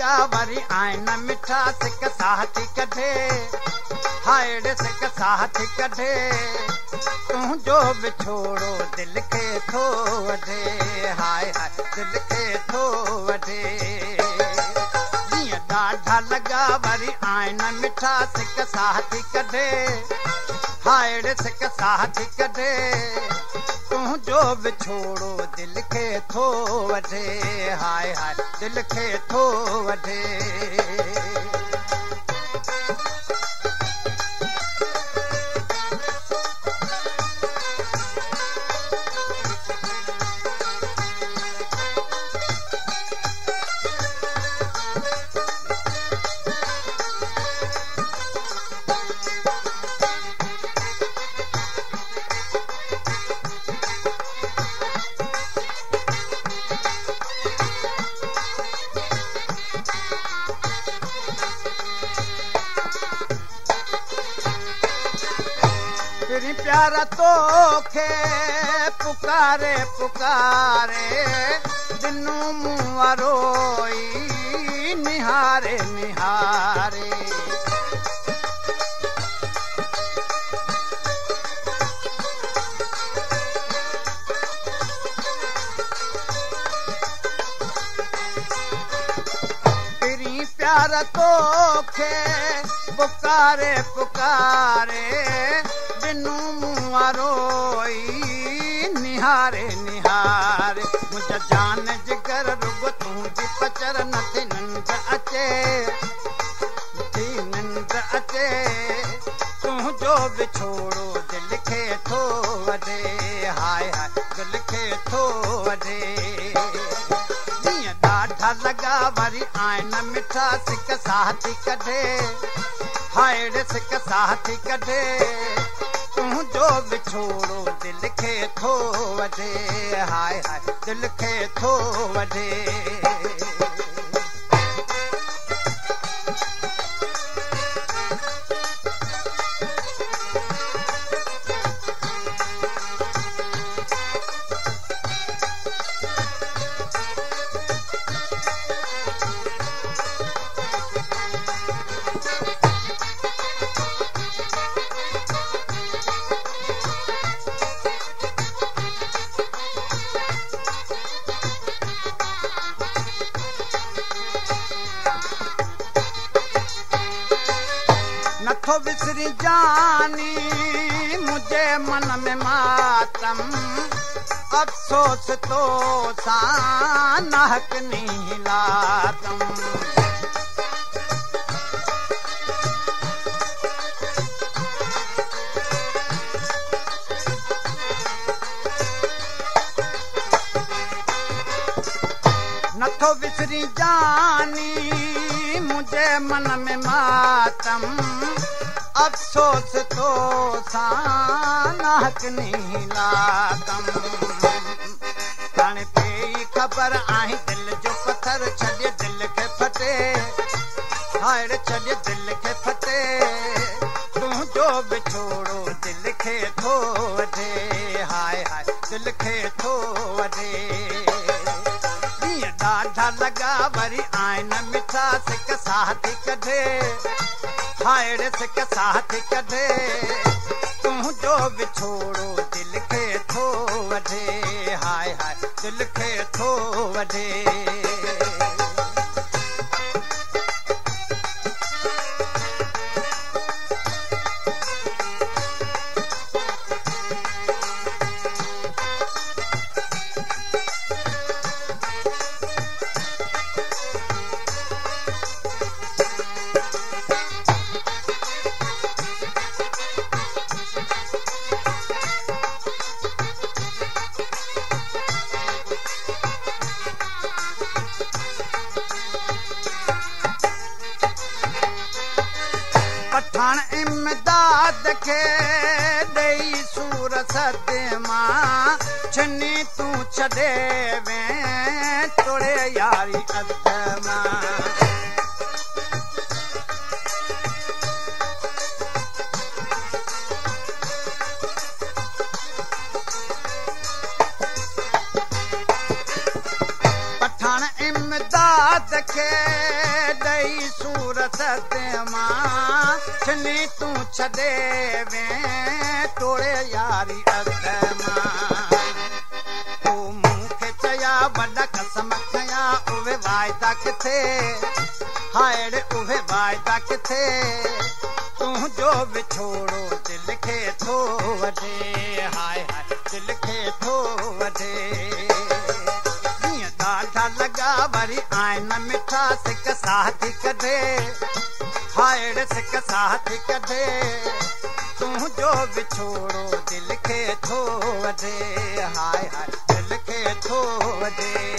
लगा वरी आइन मिठा सिक साथी कढे हाय सिक साथी कढे तुंहिंजो विछोड़ो दिल खे थो वढे हाय हाय दिल खे थो वढे जीअं ॾाढा लॻा वरी आइन मिठा सिक साथी कढे हाय सिक साथी कढे तुंहिंजो विछोड़ो दिल खे थो वढे हाय हाय दिल खे थो वढे प्यारा तोखे पुकारे पुकारे दिनू मुंह रोई निहारे निहारे तेरी प्यारा तोखे पुकारे पुकारे दिनू मुंह रोई निहारे निहारे मुंहिंजा जान जिगर रुगो तुंहिंजी पचर नथी निंड अचे नथी निंड अचे तुंहिंजो विछोड़ो दिल खे थो वढे हाय हाय दिल खे थो वढे जीअं ॾाढा लॻा वरी आइन मिठा सिक साथी कढे हाय सिक साथी कढे तुंहिंजो विछोड़ो दिल खे थो वढे हाय हाय दिल खे थो वढे नथो विसरी जानी मुझे मन में मातम अफसोस तो सा नाहक नहीं लातम नथो विसरी जानी मुझे मन में मातम अफसोस तो सा नाहक नहीं लातम हाणे पे ख़बर आई दिल जो पत्थर छॾे दिल खे फटे हाय छॾे दिल खे फटे तुंहिंजो विछोड़ो दिल खे थो वढे हाय हाय दिल खे थो वढे ॾाढा लॻा वरी आइन मिठा सिक साथी कढे हाय सिक साथी कढे तुंहिंजो विछोड़ो दिल खे थो वढे हाय हाय दिल खे थो वढे पठान इमदाद खे ॾेई सूर सद मां छनी तूं छॾे वे तोड़े यारी अध मां पठान इमदाद खे रस्ते मां छिनी तूं छॾे वे तोड़े यारी अध मां तूं मूंखे चया वॾा कसम खया उहे वाइदा किथे हाय उहे वाइदा किथे तुंहिंजो विछोड़ो दिल खे थो वढे हाय हाय दिल खे थो वढे हीअं ॾाढा लॻा वरी आइन मिठा सिक साथी कढे हाय सिक साथी कढे तुंहिंजो विछोड़ो दिल खे थो वढे हाय हाय दिल खे थो वढे